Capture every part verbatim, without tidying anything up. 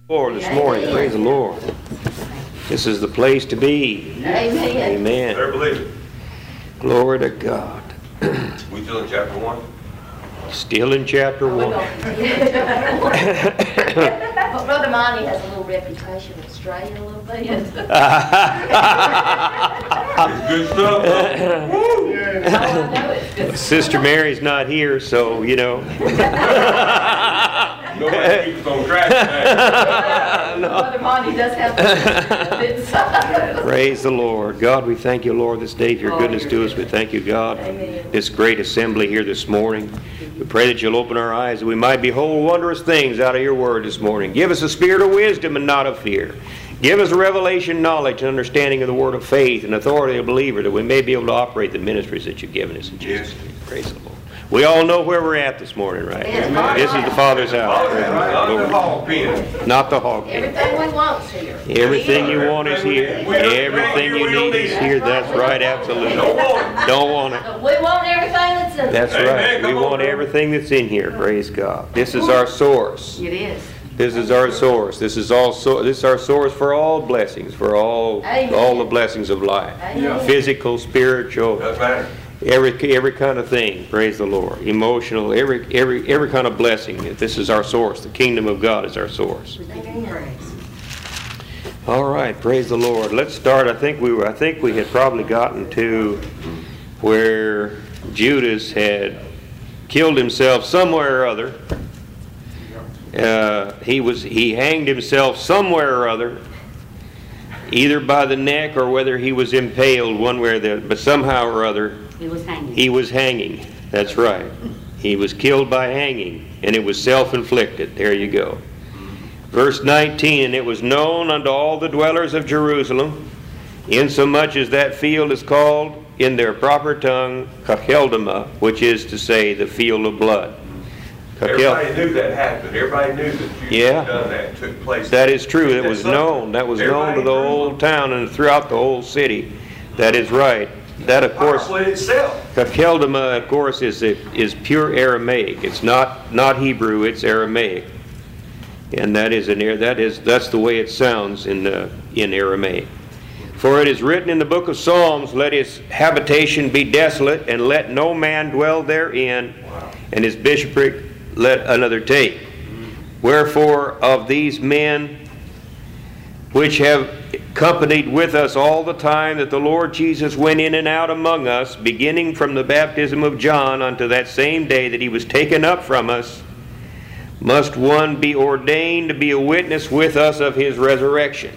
Lord this morning. Amen. Praise the Lord. This is the place to be. Amen. Amen. Better believe it. Glory to God. We still in chapter one? Still in chapter We're one. But Brother Monty has a little reputation of straying a little bit. It's good stuff. Oh, I know it's good. Sister Mary's not here, so, you know. Nobody keeps on track today. Brother Monty does have to. Praise the Lord. God, we thank you, Lord, this day for your goodness to us. We thank you, God, for Amen. this great assembly here this morning. We pray that you'll open our eyes that we might behold wondrous things out of your word this morning. Give us a spirit of wisdom and not of fear. Give us a revelation, knowledge, and understanding of the word of faith and authority of a believer, that we may be able to operate the ministries that you've given us in Jesus' name. Praise the Lord. We all know where we're at this morning, right? Amen. This is the Father's house. Praise Praise God. the Not the Lord. hog pen. Not the hog pen. Everything we want's here. Everything you want is here. Everything you need is here. That's right, absolutely. Don't want it. Don't want it. But we want everything that's in That's there. right. We want everything that's in here. Praise God. This is our source. It is. This is our source. This is also this is our source for all blessings, for all Amen. all the blessings of life, Amen. physical, spiritual, Doesn't matter. every every kind of thing. Praise the Lord. Emotional, every every every kind of blessing. This is our source. The kingdom of God is our source. Amen. All right. Praise the Lord. Let's start. I think we were. I think we had probably gotten to where Judas had killed himself somewhere or other. Uh, he was he hanged himself somewhere or other, either by the neck or whether he was impaled one way or the other. But somehow or other, He was hanging. he was hanging. That's right. He was killed by hanging, and it was self-inflicted. There you go. Verse nineteen, and it was known unto all the dwellers of Jerusalem, insomuch as that field is called in their proper tongue Keldama, which is to say the field of blood. Everybody knew that happened. Everybody knew that Judas Yeah. had done that, took place. That is true. It That's was something. known. That was known to the Everybody whole knew. town and throughout the whole city. That is right. That, of course, Powerful in itself. Keldama, of course, is is pure Aramaic. It's not not Hebrew. It's Aramaic, and that is an that is that's the way it sounds in the in Aramaic. For it is written in the book of Psalms, "Let his habitation be desolate, and let no man dwell therein, and his bishopric let another take. Wherefore of these men which have accompanied with us all the time that the Lord Jesus went in and out among us, beginning from the baptism of John unto that same day that he was taken up from us, must one be ordained to be a witness with us of his resurrection."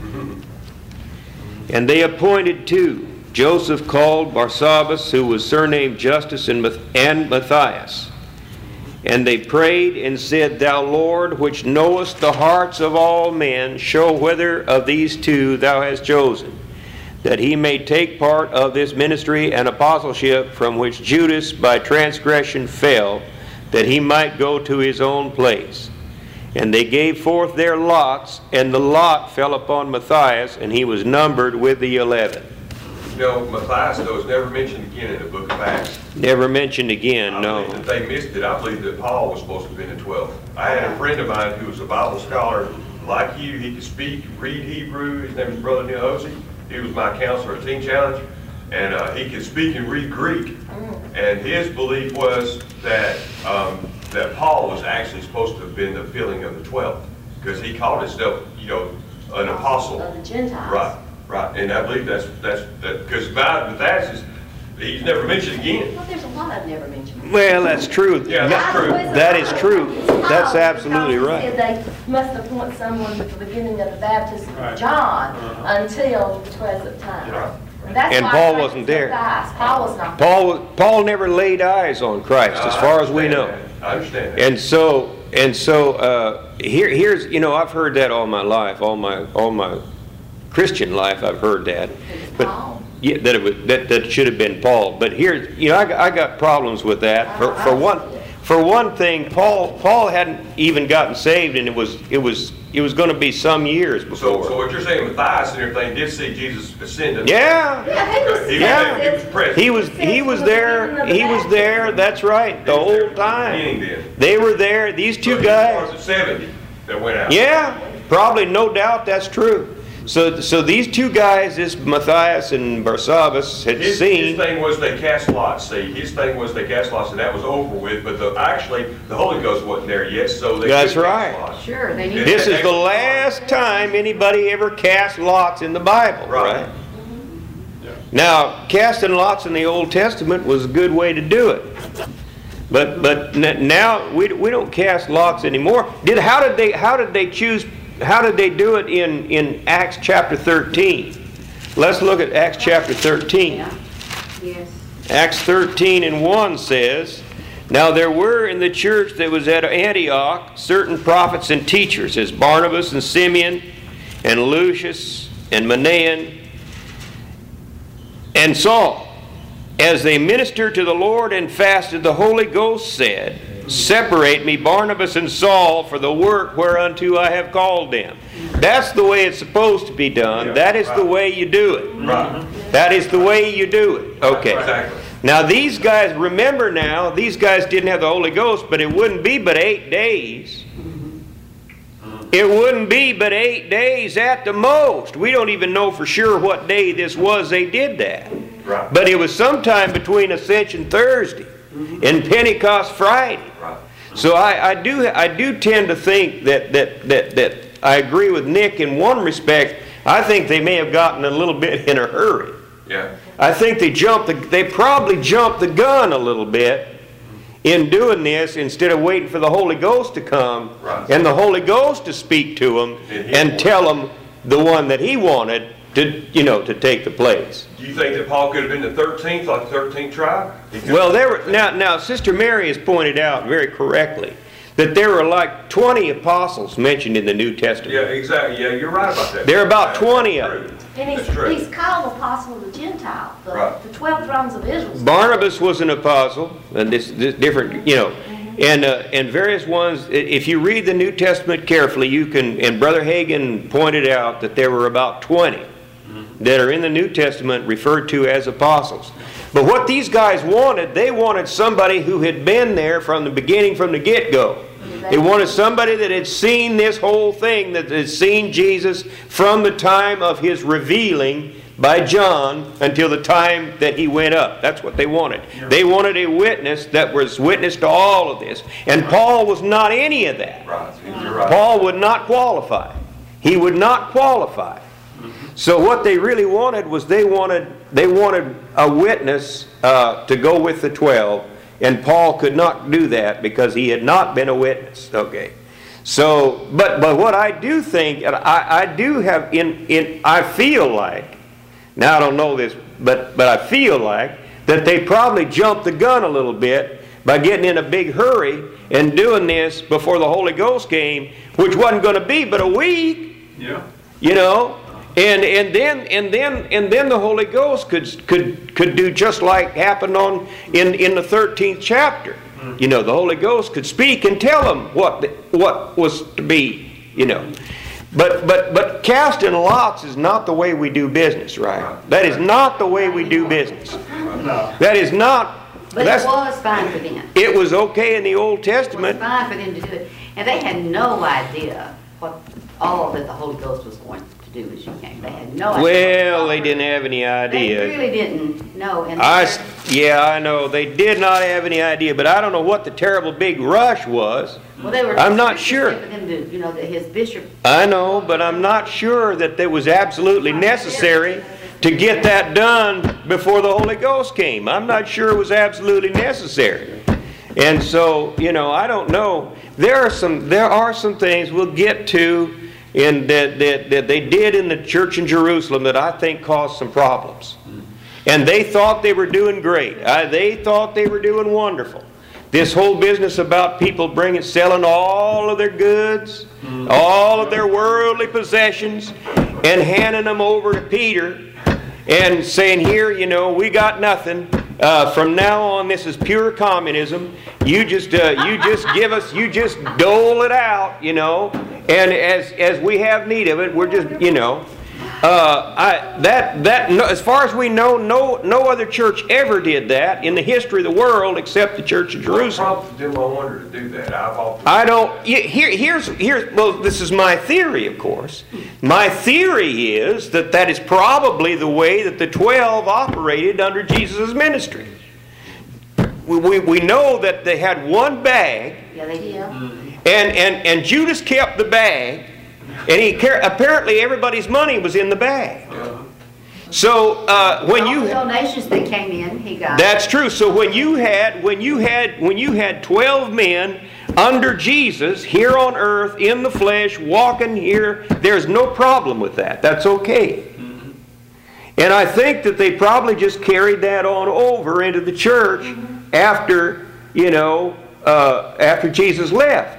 And they appointed two, Joseph called Barsabbas, who was surnamed Justus, and Matthias. And they prayed and said, "Thou Lord, which knowest the hearts of all men, show whether of these two thou hast chosen, that he may take part of this ministry and apostleship from which Judas by transgression fell, that he might go to his own place." And they gave forth their lots, and the lot fell upon Matthias, and he was numbered with the eleven. You know, Matthias, though, is never mentioned again in the book of Acts. Never mentioned again, I no. believe that they missed it. I believe that Paul was supposed to have been the twelfth. I had a friend of mine who was a Bible scholar like you. He could speak, read Hebrew. His name is Brother Neil Hosey. He was my counselor at Teen Challenge. And uh, he could speak and read Greek. And his belief was that um, that Paul was actually supposed to have been the filling of the twelfth, because he called himself, you know, an apostle. Of the Gentiles. Right, right. And I believe that's that's that because Matthias is he's never mentioned again. Well, there's a lot I've never mentioned. Well, that's true. Yeah, that's true. That is true. That's absolutely Because right. he said they must appoint someone at the beginning of the baptism Right. of John Uh-huh. until the present time. Right. That's And why Paul I think wasn't it's there. Matthias. Paul was not. Paul Paul never laid eyes on Christ, as I far as we understand know. that. I understand that. And so and so uh, here here's you know I've heard that all my life, all my all my Christian life. I've heard that, but Paul. yeah, that it was that, that it should have been Paul. But here, you know, I, got- I got problems with that. For for one for one thing, Paul Paul hadn't even gotten saved, and it was it was it was going to be some years So, before. so what you're saying, Matthias and everything did see Jesus ascend? Yeah. Yeah, he was. He was Yeah. there. He was present. He was he was there. He was there. That's right. The He was there whole from the time. beginning then. They were there. These So two he guys. was at seventy. that went out. Yeah, probably, no doubt that's true. So, so these two guys, this Matthias and Barsabbas, had His, seen. his thing was they cast lots. See, his thing was they cast lots, and that was over with. But the, actually, the Holy Ghost wasn't there yet, so they. That's could right. cast lots. Sure, they need. This is the last time anybody ever cast lots in the Bible, right? Right. Now, casting lots in the Old Testament was a good way to do it. But but n- now we, we don't cast lots anymore. Did how did they how did they choose? How did they do it in, in Acts chapter thirteen? Let's look at Acts chapter thirteen. Yeah. Yes. Acts thirteen and one says, "Now there were in the church that was at Antioch certain prophets and teachers, as Barnabas and Simeon and Lucius and Manaen and Saul. As they ministered to the Lord and fasted, the Holy Ghost said, Separate me, Barnabas and Saul, for the work whereunto I have called them." That's the way it's supposed to be done. Yeah, that is right. the way you do it. Right. That is the way you do it. Okay. Exactly. Now these guys, remember now, these guys didn't have the Holy Ghost, but it wouldn't be but eight days. It wouldn't be but eight days at the most. We don't even know for sure what day this was they did that. Right. But it was sometime between Ascension Thursday and Pentecost Friday. Right. So I, I do I do tend to think that, that, that, that I agree with Nick in one respect. I think they may have gotten a little bit in a hurry. Yeah. I think they jumped the, they probably jumped the gun a little bit in doing this instead of waiting for the Holy Ghost to come Right. and the Holy Ghost to speak to them And he and wanted. tell them the one that he wanted to, you know, to take the place. Do you think that Paul could have been the thirteenth, like the thirteenth tribe? He could- Well, there were now now Sister Mary has pointed out very correctly that there were like twenty apostles mentioned in the New Testament. Yeah, exactly. Yeah, you're right about that. There are about That's twenty of true. them. And he's, That's true. he's called apostle of the Gentile, the, Right. the twelve thrones of Israel. Barnabas was an apostle, and this, this different, you know, and uh, and various ones. i- If you read the New Testament carefully, you can. And Brother Hagin pointed out that there were about twenty that are in the New Testament referred to as apostles. But what these guys wanted, they wanted somebody who had been there from the beginning, from the get-go. They wanted somebody that had seen this whole thing, that had seen Jesus from the time of his revealing by John until the time that he went up. That's what they wanted. They wanted a witness that was witness to all of this. And Paul was not any of that. Right. You're right. Paul would not qualify. He would not qualify. So what they really wanted was they wanted they wanted a witness uh, to go with the twelve, and Paul could not do that because he had not been a witness. Okay, so but but what I do think, and I, I do have in in I feel like, now I don't know this, but but I feel like that they probably jumped the gun a little bit by getting in a big hurry and doing this before the Holy Ghost came, which wasn't going to be but a week. Yeah. You know, and and then and then and then the Holy Ghost could could could do just like happened on in in the thirteenth chapter. You know, the Holy Ghost could speak and tell them what the, what was to be. You know, but but but casting lots is not the way we do business, right? That is not the way we do business. No. That is not. But That's, it was fine for them. it was okay in the Old It was Testament. fine for them to do it. And they had no idea what all that the Holy Ghost was going to do as you came. They had no idea. Well, they didn't have any They idea. really didn't know. And I, they're- s- yeah, I know. They did not have any idea, but I don't know what the terrible big rush was. well, they were I'm not just sure. For them to, you know, that his bishop. I know, but I'm not sure that it was absolutely necessary to get that done before the Holy Ghost came. I'm not sure it was absolutely necessary. And so, you know, I don't know. There are some there are some things we'll get to in that, that, that they did in the church in Jerusalem that I think caused some problems. And they thought they were doing great. I, they thought they were doing wonderful. This whole business about people bringing, selling all of their goods, all of their worldly possessions, and handing them over to Peter and saying, here, you know, we got nothing. Uh, from now on, this is pure communism. You just, uh, you just give us, you just dole it out, you know. And as as we have need of it, we're just, you know. Uh, I, that, that, no, as far as we know, no, no other church ever did that in the history of the world except the Church of Jerusalem. What prompted them, I wonder, to do that? I've often. I don't, here, here's, here's, well, this is my theory, of course. My theory is that that is probably the way that the twelve operated under Jesus' ministry. We, we, we know that they had one bag, Yeah, they did. and, and, and Judas kept the bag, and he apparently everybody's money was in the bag. So uh, when All you the donations that came in, he got. that's true. So when you had when you had when you had twelve men under Jesus here on earth in the flesh walking here, there's no problem with that. That's okay. Mm-hmm. And I think that they probably just carried that on over into the church mm-hmm. after you know uh, after Jesus left.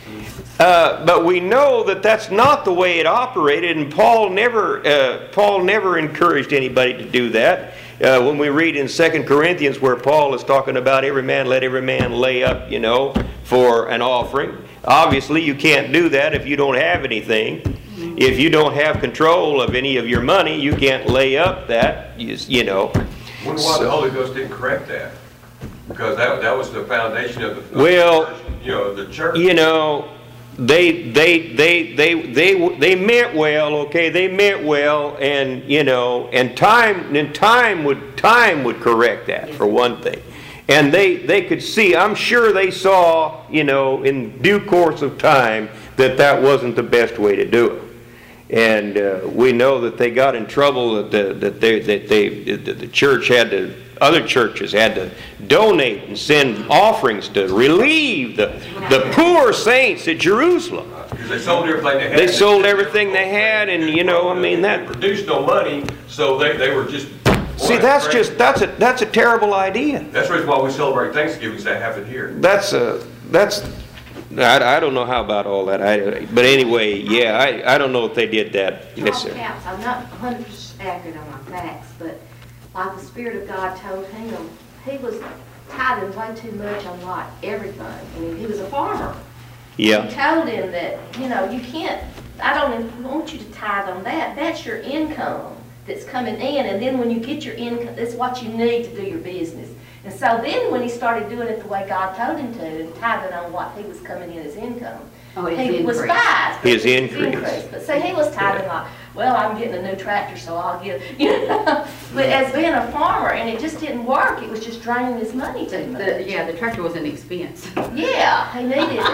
Uh, but we know that that's not the way it operated, and Paul never uh, Paul never encouraged anybody to do that. Uh, when we read in Second Corinthians where Paul is talking about every man, let every man lay up, you know, for an offering. Obviously, you can't do that if you don't have anything. If you don't have control of any of your money, you can't lay up that, you, you know. Wonder why the Holy Ghost didn't correct that? Because that, that was the foundation of the, of well, the church, you know, the church. You know, They, they, they, they, they, they meant well, okay, they meant well, and, you know, and time, and time would, time would correct that, for one thing. And they, they could see, I'm sure they saw, you know, in due course of time, that that wasn't the best way to do it. And uh, we know that they got in trouble, that the, that they, that they, that the church had to, other churches had to donate and send offerings to relieve the, the poor saints at Jerusalem. Because they sold everything they had. They sold everything they had, and you know, I mean that produced no money, so they, they were just. See, that's just that's a that's a terrible idea. That's the reason why we celebrate Thanksgiving, because that happened here. That's a that's. I, I don't know how about all that. I, but anyway, yeah, I, I don't know if they did that. Yes, sir. Caps, I'm not one hundred percent accurate on my facts, but like the Spirit of God told him, he was tithing way too much on like everything. I mean, he was a farmer. Yeah. He told him that, you know, you can't, I don't want you to tithe on that. That's your income that's coming in, and then when you get your income, that's what you need to do your business. And so then when he started doing it the way God told him to, and tithing on what he was coming in as income, Oh, his he was increase. fine. His increase. But see, he was tithing like, well, I'm getting a new tractor, so I'll get, you know. But as being a farmer, and it just didn't work, it was just draining his money The, too much. the, yeah, the tractor was an expense. Yeah, he needed it.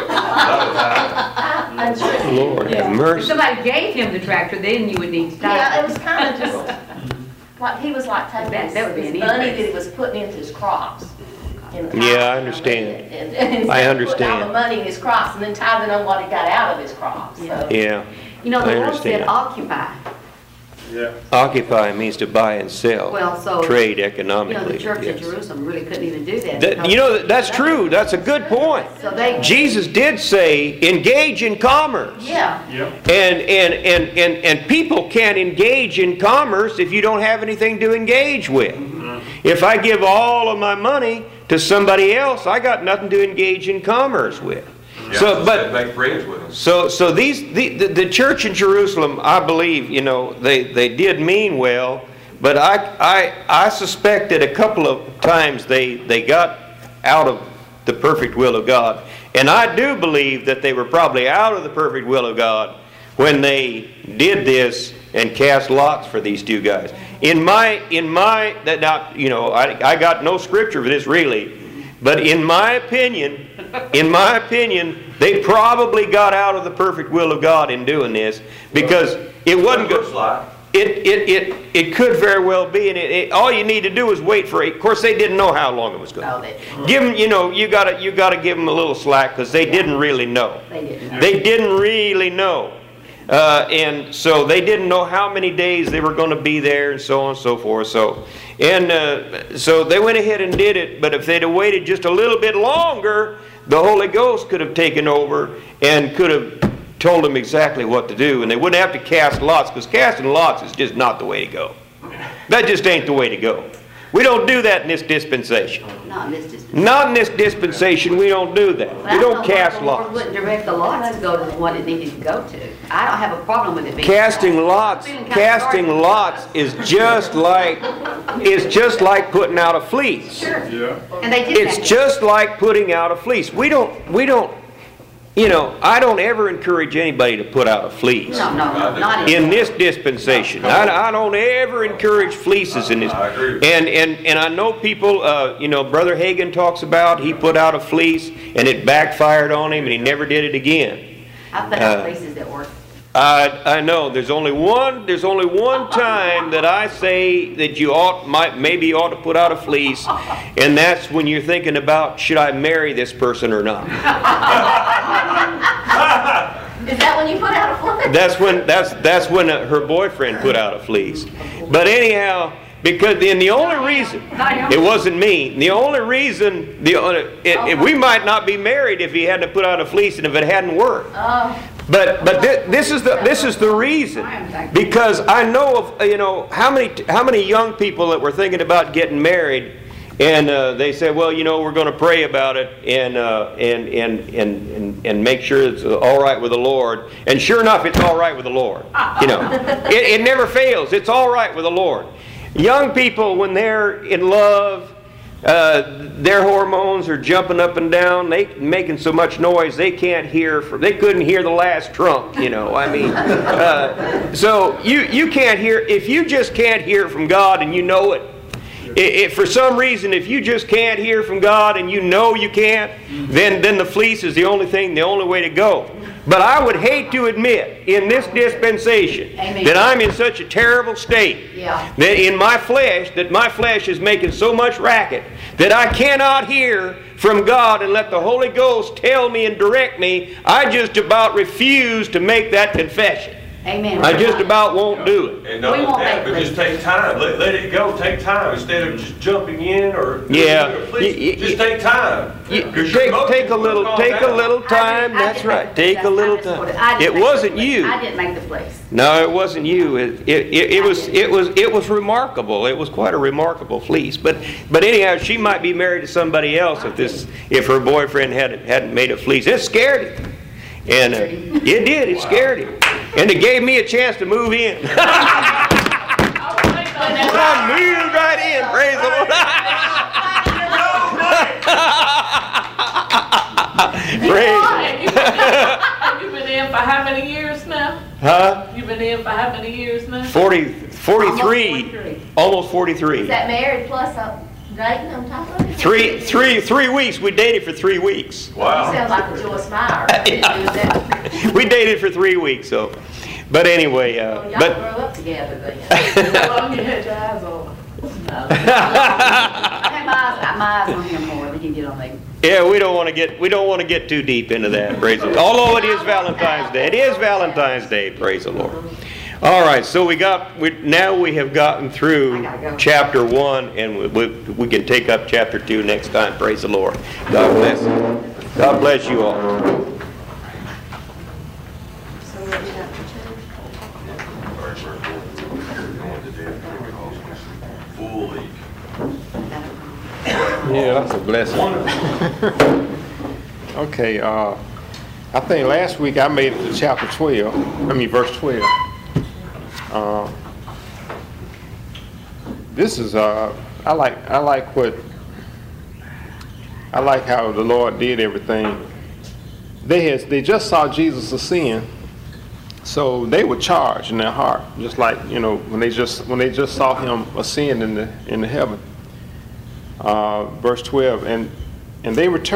I'm sure- Lord have If mercy. somebody gave him the tractor, then you would need to Yeah, it tithe. was kind of just, like, he was like taking That- his, that would be his an money that increase. he was putting into his crops. in the Yeah, I crops, understand. And, and, and instead I of understand. putting all the money in his crops and then tithing on what he got out of his crops. So. Yeah. You know, I the Lord said understand. occupy. Yeah. Occupy means to buy and sell. Well, so. Trade You economically. know, the church yes. in Jerusalem really couldn't even do that. That, because- you know, that's true. That's a good point. So they. Jesus did say, engage in commerce. Yeah. Yep. And, and, and, and, and people can't engage in commerce if you don't have anything to engage with. If I give all of my money to somebody else, I got nothing to engage in commerce with. Yeah, So, but said make friends with them. So, so these the, the the church in Jerusalem, I believe, you know, they, they did mean well, but I I I suspect that a couple of times they they got out of the perfect will of God, and I do believe that they were probably out of the perfect will of God when they did this and cast lots for these two guys. In my in my that now you know I I got no scripture for this really, but in my opinion. In my opinion, they probably got out of the perfect will of God in doing this because it wasn't Looks good. like. It, it, it, it could very well be, and it, it, all you need to do is wait for it. Of course, they didn't know how long it was going No, to they, give them. You know, you gotta you gotta give them a little slack because they didn't really know. they didn't. They didn't really know, uh, and so they didn't know how many days they were going to be there, and so on and so forth. So. And uh, so they went ahead and did it, but if they'd have waited just a little bit longer, the Holy Ghost could have taken over and could have told them exactly what to do, and they wouldn't have to cast lots, because casting lots is just not the way to go. That just ain't the way to go. We don't do that in this dispensation. Not in this dispensation. Not in this dispensation, we don't do that. But I We know don't why cast the Lord lots. wouldn't direct the lots to go to what it needed to go to. I don't have a problem with it being. Casting lots, I'm feeling kinda casting sorry for lots us. is just like, is just like putting out a fleece. Sure. Yeah. And they did It's that. just like putting out a fleece. We don't, we don't, you know, I don't ever encourage anybody to put out a fleece. No, no, no, not In this dispensation, I, I don't ever encourage fleeces in this. I agree. And, and, and I know people, uh, you know, Brother Hagin talks about, he put out a fleece and it backfired on him and he never did it again. I put out uh, places that work. I, I know, there's only one, there's only one time that I say that you ought, might, maybe you ought to put out a fleece, and that's when you're thinking about, should I marry this person or not? Is that when you put out a fleece? That's when, that's, that's when uh, her boyfriend put out a fleece. But anyhow, because, and the only reason, it wasn't me, the only reason, the, uh, it, it, we might not be married if he hadn't put out a fleece and if it hadn't worked. Oh, But but thi- this is the this is the reason, because I know of, you know, how many how many young people that were thinking about getting married, and uh, they said, well, you know, we're going to pray about it and uh, and, and and and and make sure it's all right with the Lord. And sure enough, it's all right with the Lord. You know, it, it never fails. It's all right with the Lord. Young people, when they're in love, uh, their hormones are jumping up and down. They making so much noise they can't hear. For, they couldn't hear the last trump. You know, I mean, uh, so you you can't hear if you just can't hear from God and you know it. If for some reason, if you just can't hear from God and you know you can't, then then the fleece is the only thing, the only way to go. But I would hate to admit in this dispensation Amen. that I'm in such a terrible state, Yeah. that in my flesh, that my flesh is making so much racket that I cannot hear from God and let the Holy Ghost tell me and direct me. I just about refuse to make that confession. Amen. I just about won't do it. And not We only won't that, make but just take time. Let, let it go. Take time instead of just jumping in or Yeah. Please, Y- y- just take time. You- 'Cause your Take, emotions take a will little, calm take a down. little I time, didn't- I that's didn't right, make- take a that's- little I just wanted- I time. didn't It make the wasn't place. you. I didn't make the place. No, it wasn't you. It, it, it, it was, it was, it was remarkable. It was quite a remarkable fleece. But, but anyhow, she might be married to somebody else if this, if her boyfriend hadn't, hadn't made a fleece. It scared him. And uh, it did, it scared him. And it gave me a chance to move in. I moved right in, praise the Lord. Praise. Have you been in for how many years now? Huh? You been in for how many years now? forty, forty-three, Almost forty-three. almost is forty-three. that married plus a dating on top of it? Three, three, three weeks. We dated for three weeks. You Wow. sound like a Joyce Meyer. You do that. We dated for three weeks, so. But anyway, Well, uh, y'all but grow up together then. How long you had your eyes on? No. I have my eyes, I have my eyes on him more than he did on me. yeah, we don't want to get we don't want to get too deep into that. Praise the Lord. Although it is Valentine's Day, it is Valentine's Day. Praise the Lord. All right, so we got we, now we have gotten I through gotta go. chapter one, and we, we, we can take up chapter two next time. Praise the Lord. God bless. God bless you all. So what you got for two? Verse four, going to death because it's full leak. Yeah, that's a blessing. Okay, uh, I think last week I made it to chapter twelve, I mean verse twelve. Uh, This is, uh, I like, I like what, I like how the Lord did everything. They has, they just saw Jesus ascend, so they were charged in their heart, just like, you know, when they just, when they just saw him ascend in the, in the heaven. Uh, verse twelve, and, and they returned